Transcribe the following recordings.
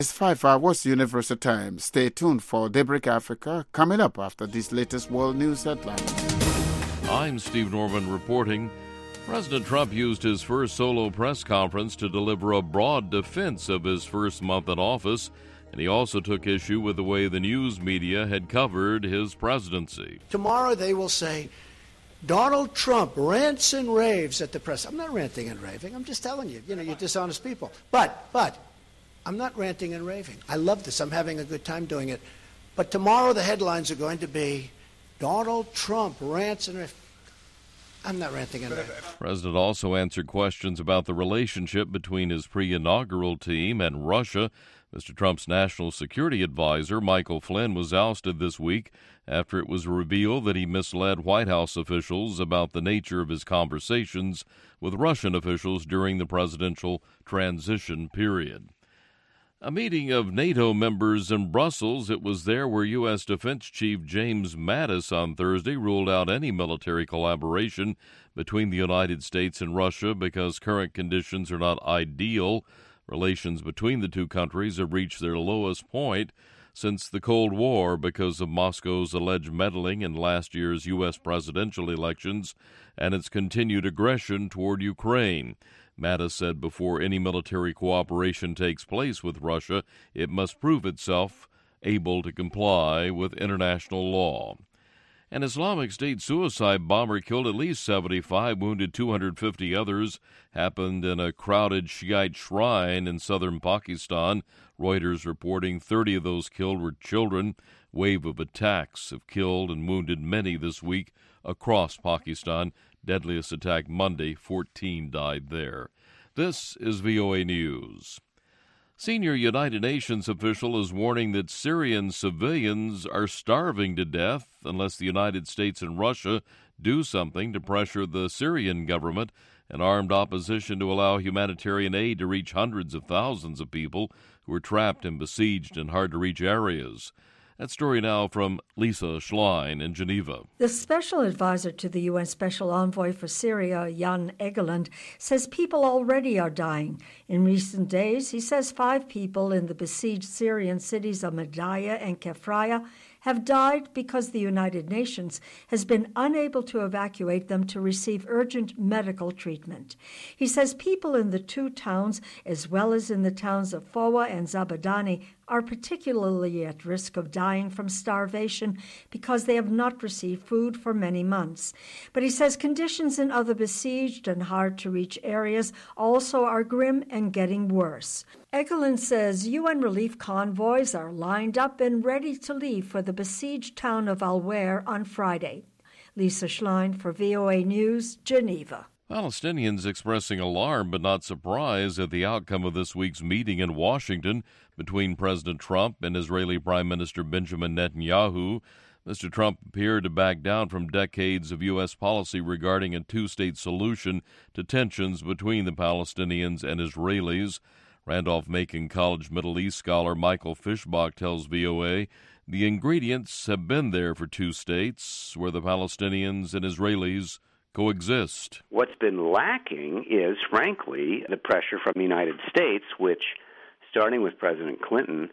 It's 5 hours Universal Time. Stay tuned for Daybreak Africa coming up after these latest world news headlines. I'm Steve Norman reporting. President Trump used his first solo press conference to deliver a broad defense of his first month in office, and he also took issue with the way the news media had covered his presidency. Tomorrow they will say, Donald Trump rants and raves at the press. I'm not ranting and raving. I'm just telling you, you're dishonest people. But I'm not ranting and raving. I love this. I'm having a good time doing it. But tomorrow the headlines are going to be Donald Trump rants and raves. I'm not ranting and raving. The president also answered questions about the relationship between his pre-inaugural team and Russia. Mr. Trump's national security advisor, Michael Flynn, was ousted this week after it was revealed that he misled White House officials about the nature of his conversations with Russian officials during the presidential transition period. A meeting of NATO members in Brussels. It was there where U.S. Defense Chief James Mattis on Thursday ruled out any military collaboration between the United States and Russia because current conditions are not ideal. Relations between the two countries have reached their lowest point since the Cold War because of Moscow's alleged meddling in last year's U.S. presidential elections and its continued aggression toward Ukraine. Mattis said before any military cooperation takes place with Russia, it must prove itself able to comply with international law. An Islamic State suicide bomber killed at least 75, wounded 250 others, happened in a crowded Shiite shrine in southern Pakistan. Reuters reporting 30 of those killed were children. Wave of attacks have killed and wounded many this week across Pakistan. Deadliest attack Monday, 14 died there. This is VOA News. Senior United Nations official is warning that Syrian civilians are starving to death unless the United States and Russia do something to pressure the Syrian government and armed opposition to allow humanitarian aid to reach hundreds of thousands of people who are trapped in besieged and hard-to-reach areas. That story now from Lisa Schlein in Geneva. The special advisor to the UN Special Envoy for Syria, Jan Egeland, says people already are dying. In recent days, he says 5 people in the besieged Syrian cities of Madaya and Kefraya have died because the United Nations has been unable to evacuate them to receive urgent medical treatment. He says people in the 2 towns, as well as in the towns of Fowa and Zabadani, are particularly at risk of dying from starvation because they have not received food for many months. But he says conditions in other besieged and hard-to-reach areas also are grim and getting worse. Egeland says UN relief convoys are lined up and ready to leave for the besieged town of Al-Waer on Friday. Lisa Schlein for VOA News, Geneva. Palestinians expressing alarm but not surprise at the outcome of this week's meeting in Washington between President Trump and Israeli Prime Minister Benjamin Netanyahu. Mr. Trump appeared to back down from decades of U.S. policy regarding a 2-state solution to tensions between the Palestinians and Israelis. Randolph-Macon College Middle East scholar Michael Fischbach tells VOA the ingredients have been there for 2 states where the Palestinians and Israelis coexist. What's been lacking is, frankly, the pressure from the United States, which, starting with President Clinton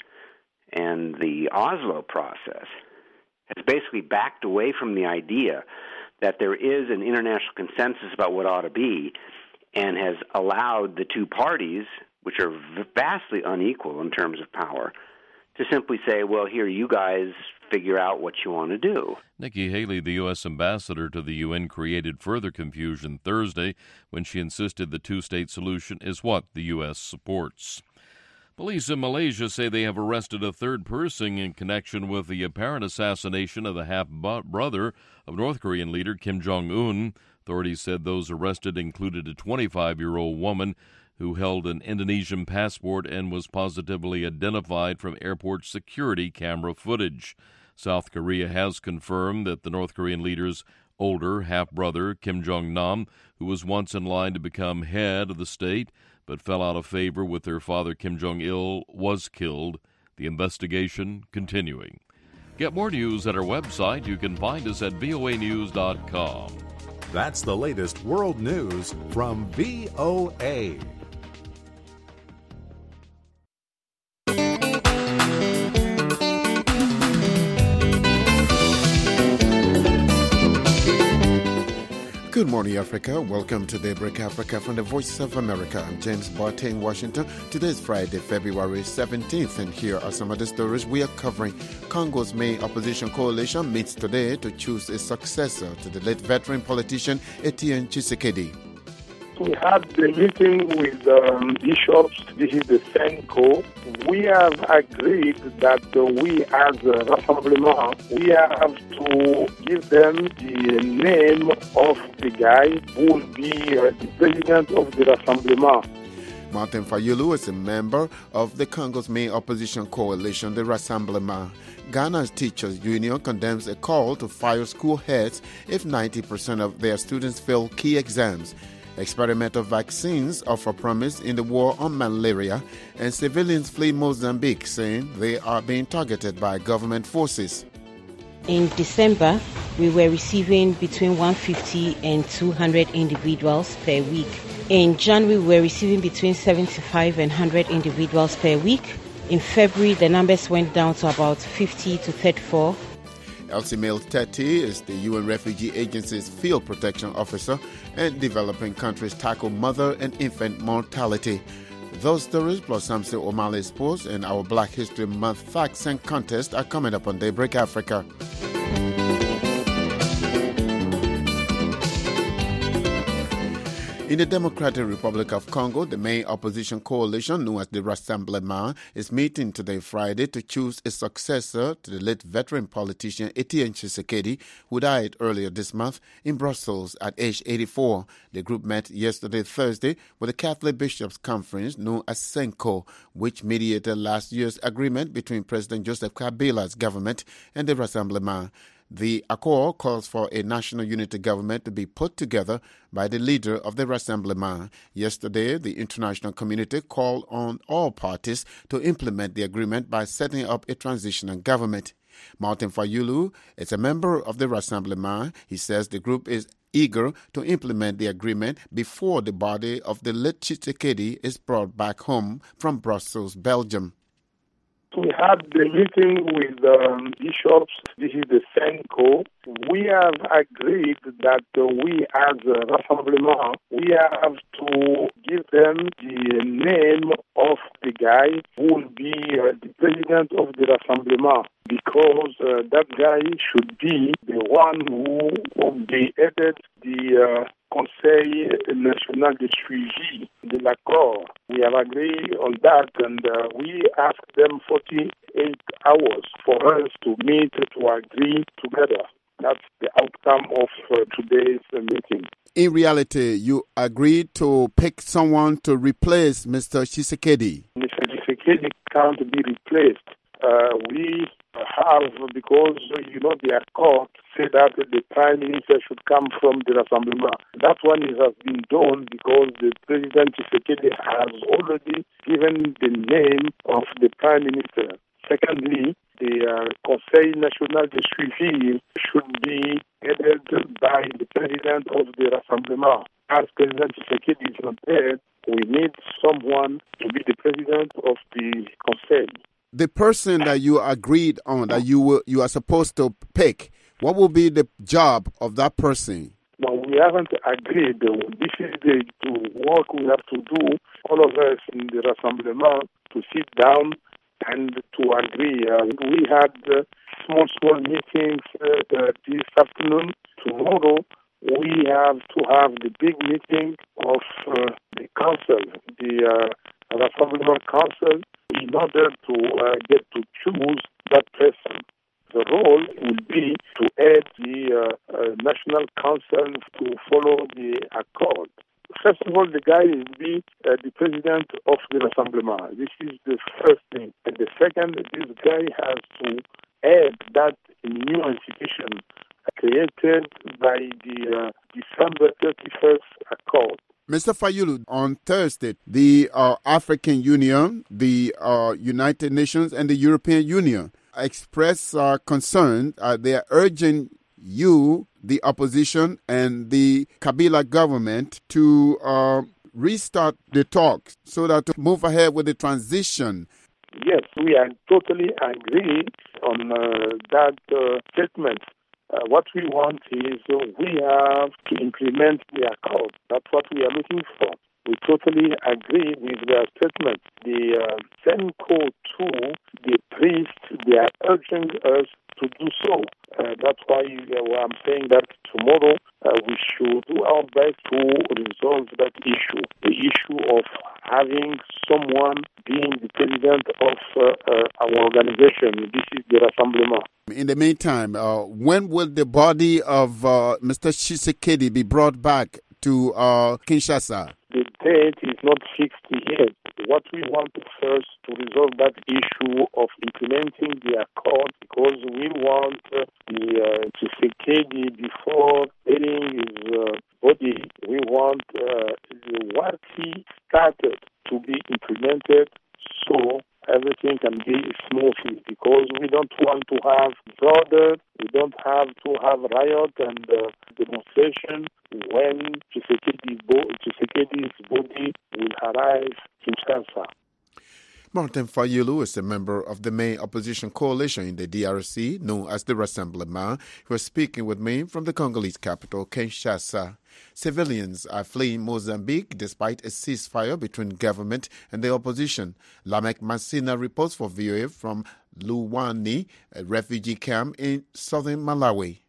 and the Oslo process, has basically backed away from the idea that there is an international consensus about what ought to be, and has allowed the 2 parties, which are vastly unequal in terms of power, to simply say, well, here, you guys figure out what you want to do. Nikki Haley, the U.S. ambassador to the UN, created further confusion Thursday when she insisted the 2-state solution is what the U.S. supports. Police in Malaysia say they have arrested a 3rd person in connection with the apparent assassination of the half-brother of North Korean leader Kim Jong-un. Authorities said those arrested included a 25-year-old woman who held an Indonesian passport and was positively identified from airport security camera footage. South Korea has confirmed that the North Korean leader's older half-brother, Kim Jong-nam, who was once in line to become head of the state but fell out of favor with their father Kim Jong-il, was killed. The investigation continuing. Get more news at our website. You can find us at voanews.com. That's the latest world news from VOA. Good morning, Africa. Welcome to Daybreak Africa from the Voice of America. I'm James Barton in Washington. Today is Friday, February 17th, and here are some of the stories we are covering. Congo's main opposition coalition meets today to choose a successor to the late veteran politician Etienne Tshisekedi. We had the meeting with bishops. This is the Senko. We have agreed that we as a Rassemblement, we have to give them the name of the guy who will be the president of the Rassemblement. Martin Fayulu is a member of the Congo's main opposition coalition, the Rassemblement. Ghana's Teachers Union condemns a call to fire school heads if 90% of their students fail key exams. Experimental vaccines offer promise in the war on malaria, and civilians flee Mozambique, saying they are being targeted by government forces. In December, we were receiving between 150 and 200 individuals per week. In January, we were receiving between 75 and 100 individuals per week. In February, the numbers went down to about 50 to 34. Elsie Mills-Teti is the UN Refugee Agency's field protection officer, and developing countries tackle mother and infant mortality. Those stories plus Samson O'Malley Sports and our Black History Month facts and contest are coming up on Daybreak Africa. In the Democratic Republic of Congo, the main opposition coalition, known as the Rassemblement, is meeting today, Friday, to choose a successor to the late veteran politician Etienne Tshisekedi, who died earlier this month in Brussels at age 84. The group met yesterday, Thursday, with the Catholic Bishops' Conference, known as Senko, which mediated last year's agreement between President Joseph Kabila's government and the Rassemblement. The accord calls for a national unity government to be put together by the leader of the Rassemblement. Yesterday, the international community called on all parties to implement the agreement by setting up a transitional government. Martin Fayulu is a member of the Rassemblement. He says the group is eager to implement the agreement before the body of the late Tshisekedi is brought back home from Brussels, Belgium. We had the meeting with bishops. This is the Senko. We have agreed that we as a Rassemblement, we have to give them the name of the guy who will be the president of the Rassemblement, because that guy should be the one who will be headed the Conseil National de Suivi de l'Accord. We have agreed on that, and we asked them 48 hours for us to meet to agree together. That's the outcome of today's meeting. In reality, you agreed to pick someone to replace Mr. Tshisekedi. Mr. Tshisekedi can't be replaced. We have, because, the accord said that the Prime Minister should come from the Rassemblement. That one has been done because the President Tshisekedi has already given the name of the Prime Minister. Secondly, the Conseil National de Suivi should be headed by the President of the Rassemblement. As President Tshisekedi is not there, we need someone to be the President of the Conseil. The person that you agreed on, that you are supposed to pick, what will be the job of that person? Well, we haven't agreed. This is the work we have to do, all of us in the Rassemblement, to sit down and to agree. We had small meetings this afternoon. Tomorrow, we have to have the big meeting of the council, the Rassemblement Council, in order to get to choose that person. The role will be to head the National Council to follow the accord. First of all, the guy will be the president of the Rassemblement. This is the first thing. And the second, this guy has to head that new institution created by the December 31st accord. Mr. Fayulu, on Thursday, the African Union, the United Nations, and the European Union express concern. They are urging you, the opposition, and the Kabila government to restart the talks so that to move ahead with the transition. Yes, we are totally agree on that statement. What we want is we have to implement the accord. That's what we are looking for. We totally agree with their statement. The Senko too, the priests, they are urging us to do so. That's why I'm saying that tomorrow we should do our best to resolve that issue. The issue of having someone being the president of our organization. This is the Rassemblement. In the meantime, when will the body of Mr. Tshisekedi be brought back to Kinshasa? The date is not fixed yet. What we want first to resolve that issue of implementing the accord, because we want the Tshisekedi before burying his body. We want what he started to be implemented so everything can be smoothly, because we don't want to have disorder, we don't have to have riot and demonstration when Tshisekedi's body will arrive in Kinshasa. Martin Fayulu is a member of the main opposition coalition in the DRC, known as the Rassemblement, who is speaking with me from the Congolese capital, Kinshasa. Civilians are fleeing Mozambique despite a ceasefire between government and the opposition. Lamek Masina reports for VOA from Luwani, a refugee camp in southern Malawi.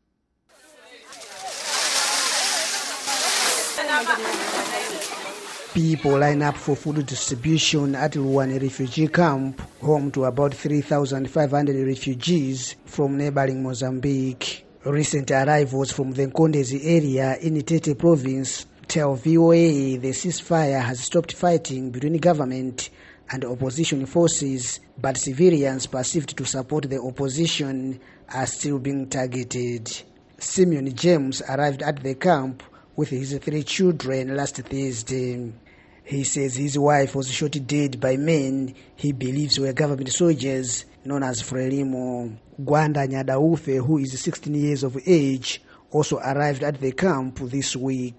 People line up for food distribution at Luwani refugee camp, home to about 3,500 refugees from neighboring Mozambique. Recent arrivals from the Nkondezi area in Tete province tell VOA the ceasefire has stopped fighting between government and opposition forces, but civilians perceived to support the opposition are still being targeted. Simeon James arrived at the camp with his 3 children last Thursday. He says his wife was shot dead by men he believes were government soldiers known as Frelimo. Gwanda Nyadaufe, who is 16 years of age, also arrived at the camp this week.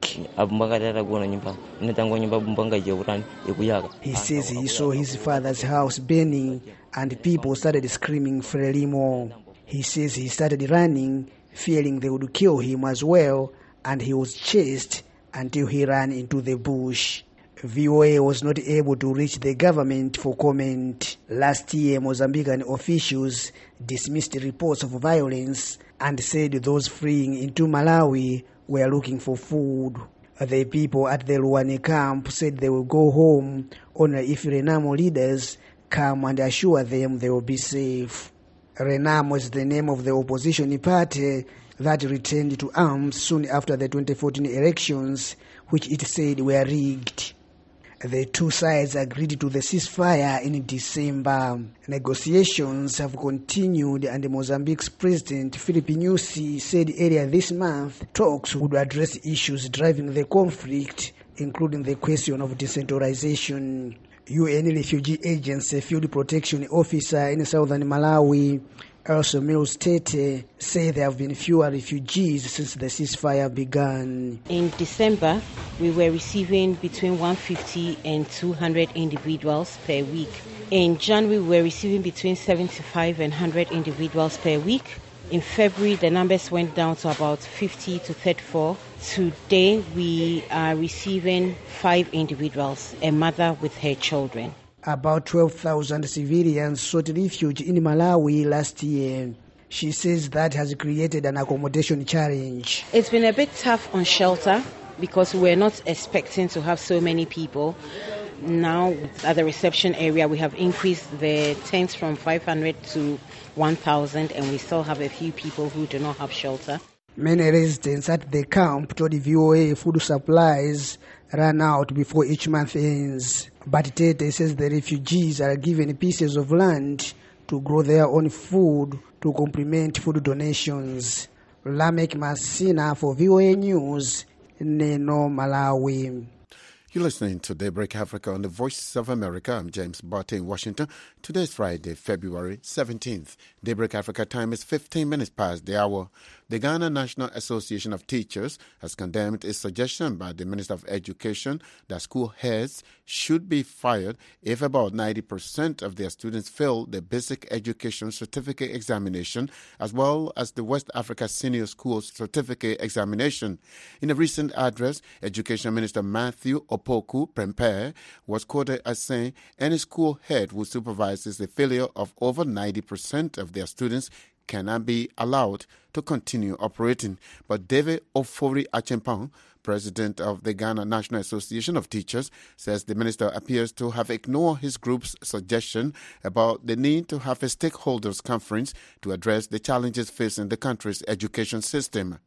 He says he saw his father's house burning and people started screaming Frelimo. He says he started running, fearing they would kill him as well, and he was chased until he ran into the bush. VOA was not able to reach the government for comment. Last year, Mozambican officials dismissed reports of violence and said those fleeing into Malawi were looking for food. The people at the Luwani camp said they will go home only if Renamo leaders come and assure them they will be safe. Renamo is the name of the opposition party that returned to arms soon after the 2014 elections, which it said were rigged. The two sides agreed to the ceasefire in December. Negotiations have continued, and Mozambique's President Filipe Nyusi said earlier this month talks would address issues driving the conflict, including the question of decentralization. UN Refugee Agency Field Protection Officer in southern Malawi, Elsa Mills Tete, say there have been fewer refugees since the ceasefire began. In December, we were receiving between 150 and 200 individuals per week. In January, we were receiving between 75 and 100 individuals per week. In February, the numbers went down to about 50 to 34. Today, we are receiving 5 individuals, a mother with her children. About 12,000 civilians sought refuge in Malawi last year. She says that has created an accommodation challenge. It's been a bit tough on shelter because we're not expecting to have so many people. Now, at the reception area, we have increased the tents from 500 to 1,000, and we still have a few people who do not have shelter. Many residents at the camp told VOA food supplies run out before each month ends. But Tete says the refugees are given pieces of land to grow their own food to complement food donations. Lamek Masina for VOA News, Neno, Malawi. You're listening to Daybreak Africa on the Voice of America. I'm James Barton in Washington. Today is Friday, February 17th. Daybreak Africa time is 15 minutes past the hour. The Ghana National Association of Teachers has condemned a suggestion by the Minister of Education that school heads should be fired if about 90% of their students fail the Basic Education Certificate Examination as well as the West Africa Senior School Certificate Examination. In a recent address, Education Minister Matthew Opoku Prempeh was quoted as saying any school head who supervises the failure of over 90% of their students cannot be allowed to continue operating. But David Ofori Achempong, president of the Ghana National Association of Teachers, says the minister appears to have ignored his group's suggestion about the need to have a stakeholders conference to address the challenges facing the country's education system.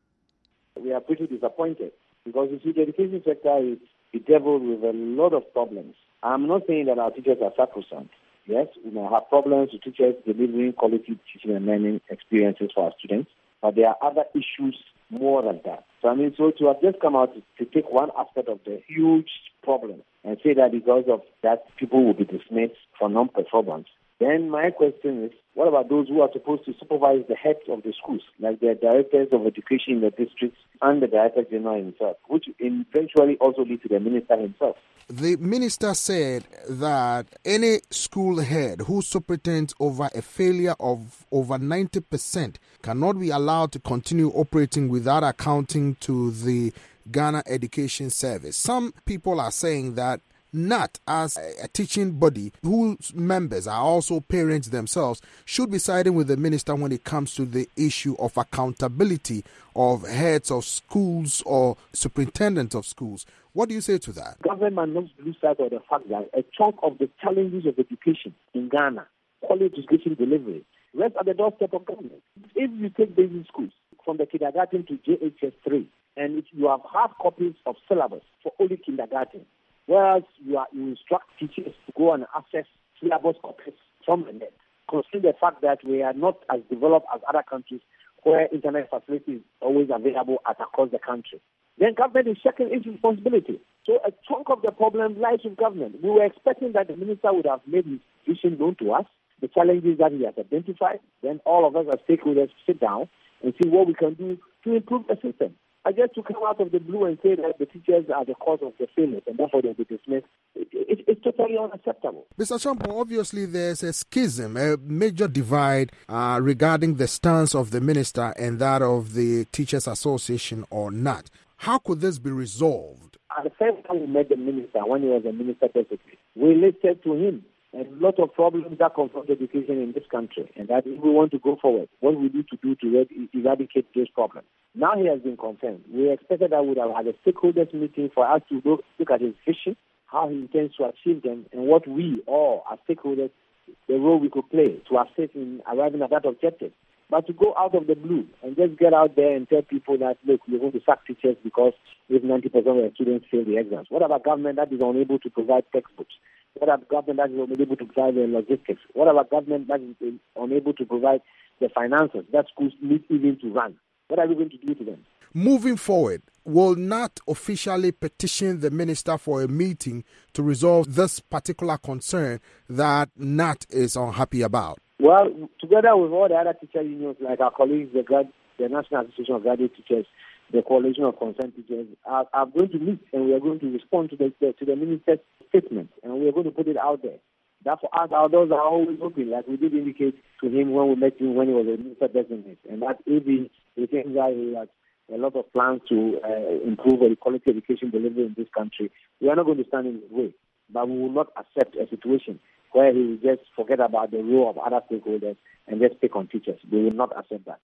We are pretty disappointed because you see the education sector is bedeviled with a lot of problems. I'm not saying that our teachers are sacrosanct. Yes, we may have problems with teachers delivering quality teaching and learning experiences for our students, but there are other issues more than that. So to have just come out to take one aspect of the huge problem and say that because of that people will be dismissed for non-performance, then my question is, what about those who are supposed to supervise the heads of the schools, like the directors of education in the districts and the director general himself, which eventually also lead to the minister himself? The minister said that any school head who superintends over a failure of over 90% cannot be allowed to continue operating without accounting to the Ghana Education Service. Some people are saying that NAT, as a teaching body whose members are also parents themselves, should be siding with the minister when it comes to the issue of accountability of heads of schools or superintendents of schools. What do you say to that? Government must not lose sight of the fact that a chunk of the challenges of education in Ghana, quality education delivery, rest at the doorstep of government. If you take basic schools from the kindergarten to JHS 3, and if you have hard copies of syllabus for only kindergarten, whereas you instruct teachers to go and access syllabus copies from the net, considering the fact that we are not as developed as other countries where internet facilities are always available across the country, then government is checking its responsibility. So a chunk of the problem lies with government. We were expecting that the minister would have made his vision known to us, the challenges that he has identified. Then all of us as stakeholders sit down and see what we can do to improve the system. I just to come out of the blue and say that the teachers are the cause of the failures and therefore they'll be dismissed, it's totally unacceptable. Mr. Champo, obviously there's a schism, a major divide regarding the stance of the minister and that of the Teachers Association or not. How could this be resolved? At the first time we met the minister, when he was a minister designate, we listed to him a lot of problems that confront education in this country, and that if we want to go forward, what we need to do to eradicate those problems. Now he has been confirmed. We expected that we would have had a stakeholders meeting for us to look at his vision, how he intends to achieve them, and what we all, as stakeholders, the role we could play to assist in arriving at that objective. But to go out of the blue and just get out there and tell people that, look, we're going to sack teachers because if 90% of the students fail the exams. What about government that is unable to provide textbooks? What about government that is unable to provide the logistics? What about government that is unable to provide the finances that schools need even to run? What are we going to do to them? Moving forward, will NAT officially petition the minister for a meeting to resolve this particular concern that NAT is unhappy about? Well, together with all the other teacher unions, like our colleagues, the National Association of Graduate Teachers, the Coalition of Concerned Teachers, are going to meet and we are going to respond to the minister's statement and we are going to put it out there. That for us, our doors are always open, like we did indicate to him when we met him when he was a minister designate. And that if he thinks that he has a lot of plans to improve the quality education delivery in this country, we are not going to stand in his way. But we will not accept a situation where he will just forget about the role of other stakeholders and just pick on teachers. We will not accept that.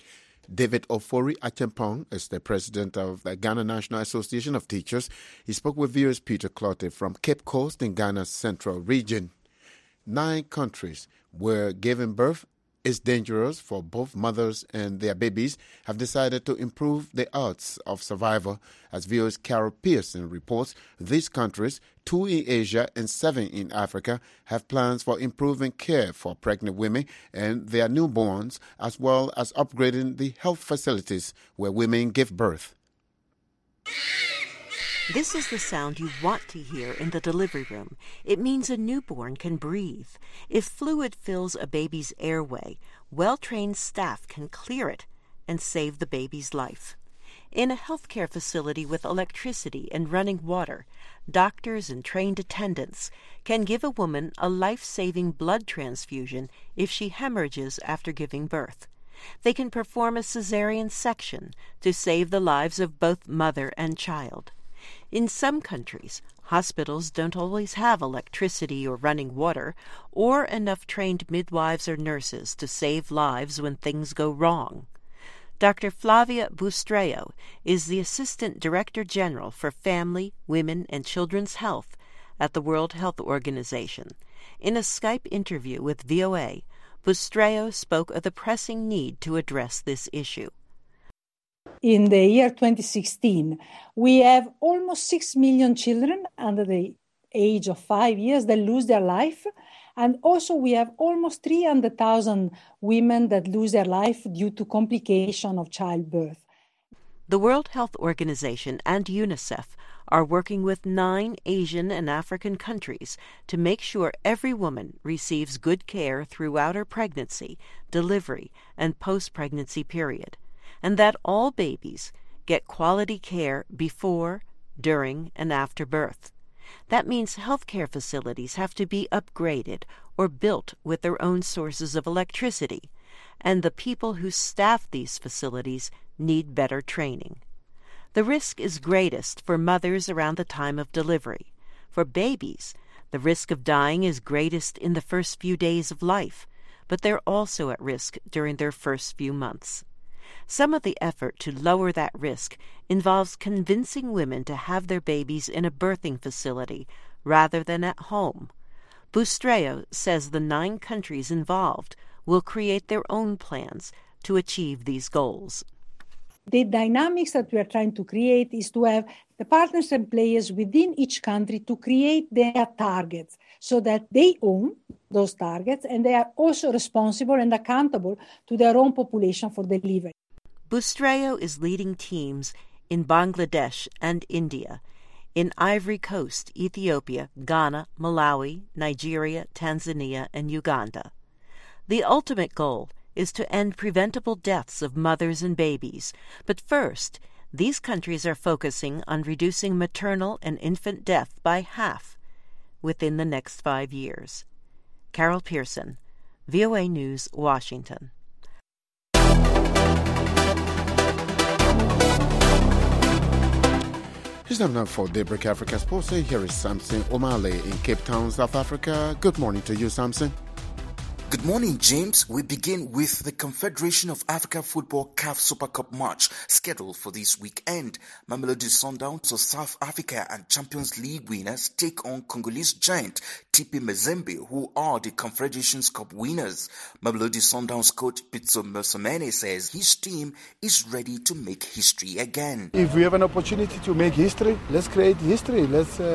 David Ofori Achempong is the president of the Ghana National Association of Teachers. He spoke with viewers Peter Clotte from Cape Coast in Ghana's central region. 9 countries where giving birth is dangerous for both mothers and their babies have decided to improve the odds of survival. As viewers Carol Pearson reports, these countries, 2 in Asia and 7 in Africa, have plans for improving care for pregnant women and their newborns, as well as upgrading the health facilities where women give birth. This is the sound you want to hear in the delivery room. It means a newborn can breathe. If fluid fills a baby's airway, well-trained staff can clear it. and save the baby's life. In a healthcare facility with electricity and running water, doctors and trained attendants can give a woman a life-saving blood transfusion if she hemorrhages after giving birth. They can perform a cesarean section to save the lives of both mother and child. In some countries, hospitals don't always have electricity or running water or enough trained midwives or nurses to save lives when things go wrong. Dr. Flavia Bustreo is the Assistant Director General for Family, Women, and Children's Health at the World Health Organization. In a Skype interview with VOA, Bustreo spoke of the pressing need to address this issue. In the year 2016, we have almost 6 million children under the age of 5 years that lose their life. And also we have almost 300,000 women that lose their life due to complication of childbirth. The World Health Organization and UNICEF are working with 9 Asian and African countries to make sure every woman receives good care throughout her pregnancy, delivery, and post-pregnancy period, and that all babies get quality care before, during, and after birth. That means healthcare facilities have to be upgraded or built with their own sources of electricity, and the people who staff these facilities need better training. The risk is greatest for mothers around the time of delivery. For babies, the risk of dying is greatest in the first few days of life, but they're also at risk during their first few months. Some of the effort to lower that risk involves convincing women to have their babies in a birthing facility rather than at home. Bustreo says the 9 countries involved will create their own plans to achieve these goals. The dynamics that we are trying to create is to have the partners and players within each country to create their targets so that they own those targets and they are also responsible and accountable to their own population for delivery. Bustreo is leading teams in Bangladesh and India, in Ivory Coast, Ethiopia, Ghana, Malawi, Nigeria, Tanzania, and Uganda. The ultimate goal is to end preventable deaths of mothers and babies, but first, these countries are focusing on reducing maternal and infant death by half within the next 5 years. Carol Pearson, VOA News, Washington. It's time now for Daybreak Africa Sports. Here is Samson Omale in Cape Town, South Africa. Good morning to you, Samson. Good morning, James. We begin with the Confederation of Africa Football CAF Super Cup match scheduled for this weekend. Mamelodi Sundowns of South Africa and Champions League winners take on Congolese giant TP Mazembe, who are the Confederations Cup winners. Mamelodi Sundowns coach Pitso Mosimane says his team is ready to make history again. If we have an opportunity to make history, let's create history.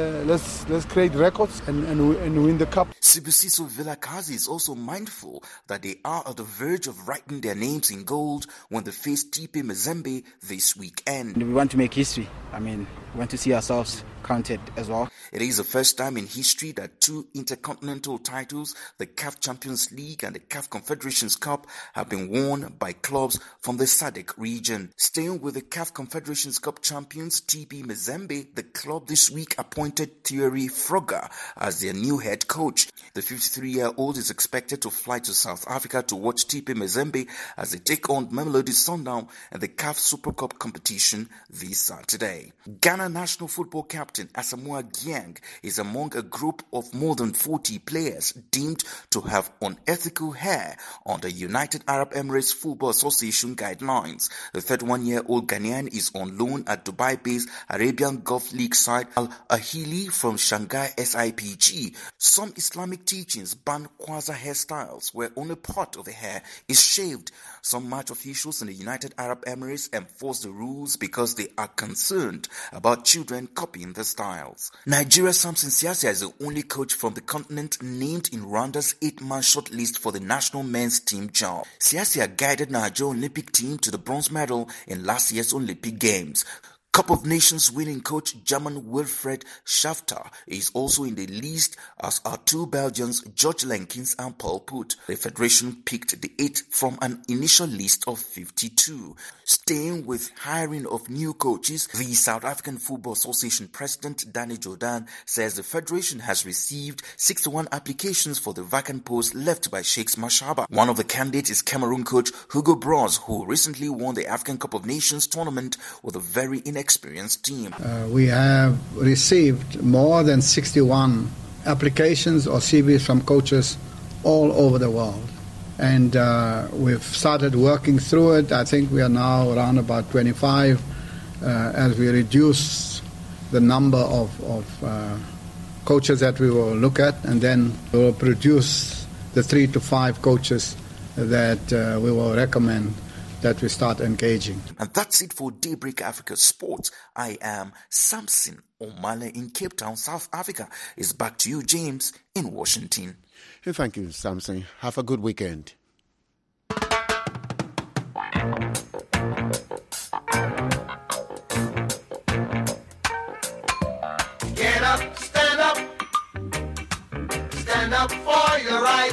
Let's create records and win the cup. Sibusiso Vilakazi is also mindful that they are at the verge of writing their names in gold when they face TP Mazembe this weekend. We want to make history. We want to see ourselves counted as well. It is the first time in history that 2 intercontinental titles, the CAF Champions League and the CAF Confederations Cup, have been won by clubs from the SADC region. Staying with the CAF Confederations Cup champions TP Mazembe, the club this week appointed Thierry Frogger as their new head coach. The 53-year-old is expected to fly to South Africa to watch TP Mazembe as they take on Mamelodi Sundowns in the CAF Super Cup competition this Saturday. Ghana national football captain Asamoah Gyan is among a group of more than 40 players deemed to have unethical hair under United Arab Emirates Football Association guidelines. The 31-year-old Ghanaian is on loan at Dubai-based Arabian Gulf League side Al Ahili from Shanghai SIPG. Some Islamic teachings ban Kwanzaa hairstyles where only part of the hair is shaved. Some match officials in the United Arab Emirates enforce the rules because they are concerned about children copying the styles. Nigeria's Samson Siasia is the only coach from the continent named in Rwanda's 8-man shortlist for the national men's team job. Siasia guided Nigeria's Olympic team to the bronze medal in last year's Olympic Games. Cup of Nations winning coach German Wilfried Schafter is also in the list, as are two Belgians, George Lenkins and Paul Put. The federation picked the 8 from an initial list of 52. Staying with hiring of new coaches, the South African Football Association president Danny Jordan says the federation has received 61 applications for the vacant post left by Shakes Mashaba. One of the candidates is Cameroon coach Hugo Broz, who recently won the African Cup of Nations tournament with a very inexperienced team. We have received more than 61 applications or CVs from coaches all over the world. And we've started working through it. I think we are now around about 25 as we reduce the number of coaches that we will look at, and then we will produce the 3 to 5 coaches that we will recommend that we start engaging. And that's it for Daybreak Africa Sports. I am Samson Omale in Cape Town, South Africa. It's back to you, James, in Washington. Hey, thank you, Samson. Have a good weekend. Get up, stand up. Stand up for your right.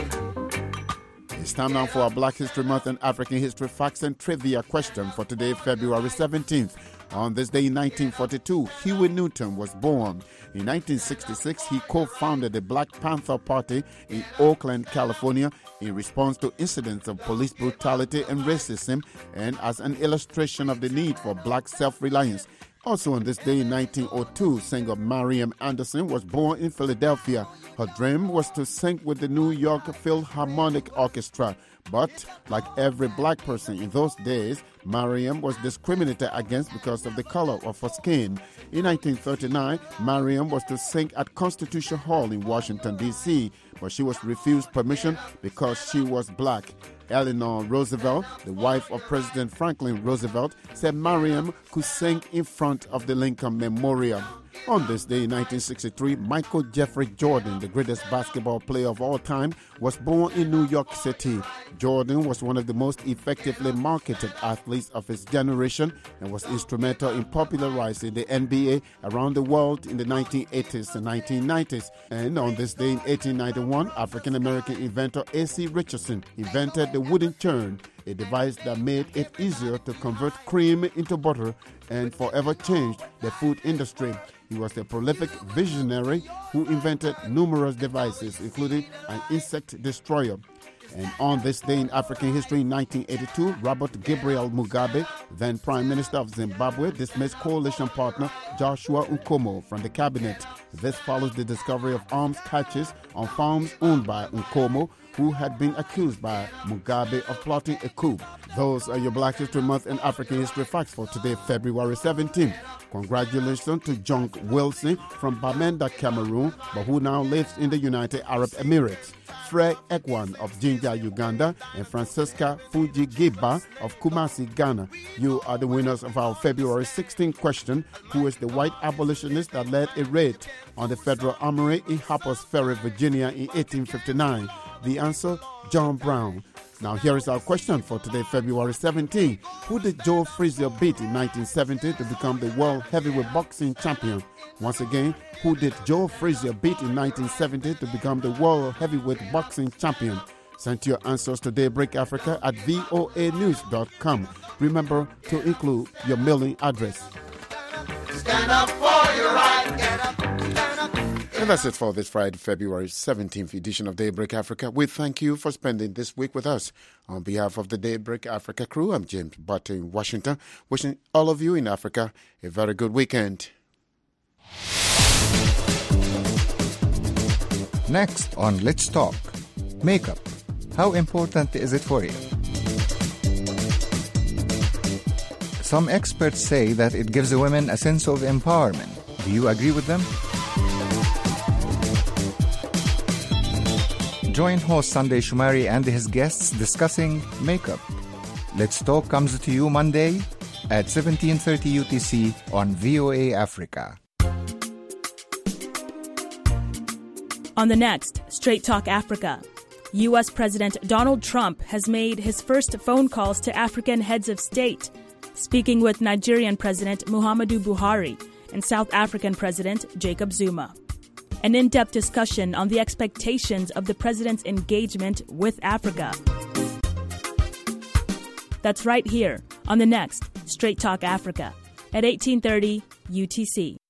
It's time now for our Black History Month and African History Facts and Trivia question for today, February 17th. On this day in 1942, Huey Newton was born. In 1966, he co-founded the Black Panther Party in Oakland, California, in response to incidents of police brutality and racism, and as an illustration of the need for black self-reliance. Also on this day in 1902, singer Mariam Anderson was born in Philadelphia. Her dream was to sing with the New York Philharmonic Orchestra. But, like every black person in those days, Mariam was discriminated against because of the color of her skin. In 1939, Mariam was to sing at Constitution Hall in Washington, D.C., but she was refused permission because she was black. Eleanor Roosevelt, the wife of President Franklin Roosevelt, said Mariam could sing in front of the Lincoln Memorial. On this day in 1963, Michael Jeffrey Jordan, the greatest basketball player of all time, was born in New York City. Jordan was one of the most effectively marketed athletes of his generation and was instrumental in popularizing the NBA around the world in the 1980s and 1990s. And on this day in 1891, African-American inventor A.C. Richardson invented the wooden churn, a device that made it easier to convert cream into butter and forever changed the food industry. He was a prolific visionary who invented numerous devices, including an insect destroyer. And on this day in African history in 1982, Robert Gabriel Mugabe, then Prime Minister of Zimbabwe, dismissed coalition partner Joshua Nkomo from the cabinet. This follows the discovery of arms caches on farms owned by Nkomo, who had been accused by Mugabe of plotting a coup. Those are your Black History Month and African History Facts for today, February 17th. Congratulations to Junk Wilson from Bamenda, Cameroon, but who now lives in the United Arab Emirates. Fred Ekwan of Jinja, Uganda, and Francisca Fuji Giba of Kumasi, Ghana. You are the winners of our February 16th question: who is the white abolitionist that led a raid on the Federal Armory in Harper's Ferry, Virginia in 1859? The answer, John Brown. Now here is our question for today, February 17. Who did Joe Frazier beat in 1970 to become the world heavyweight boxing champion? Once again, who did Joe Frazier beat in 1970 to become the world heavyweight boxing champion? Send your answers to Daybreak Africa at voanews.com. Remember to include your mailing address. Stand up for your right. Get up, stand up. And that's it for this Friday, February 17th edition of Daybreak Africa. We thank you for spending this week with us. On behalf of the Daybreak Africa crew, I'm James Butter in Washington, wishing all of you in Africa a very good weekend. Next on Let's Talk, makeup. How important is it for you? Some experts say that it gives women a sense of empowerment. Do you agree with them? Join host Sunday Shumari and his guests discussing makeup. Let's Talk comes to you Monday at 17:30 UTC on VOA Africa. On the next Straight Talk Africa, U.S. President Donald Trump has made his first phone calls to African heads of state. speaking with Nigerian President Muhammadu Buhari and South African President Jacob Zuma. An in-depth discussion on the expectations of the president's engagement with Africa. That's right here on the next Straight Talk Africa at 1830 UTC.